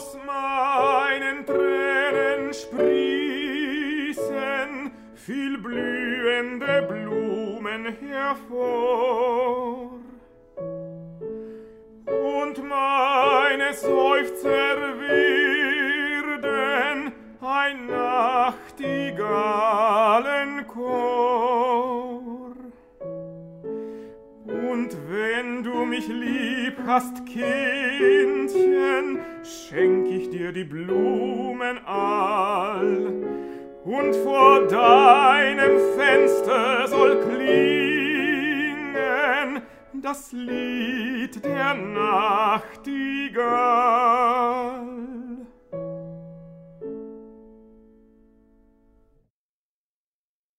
aus meinen Tränen sprießen viel blühende Blumen hervor. Und meine Seufzer werden ein Nachtigallenchor. Und wenn du mich lieb hast, Kindchen, schenk ich dir die Blumen all. Und vor deinem Fenster soll klingen das Lied der Nachtigall.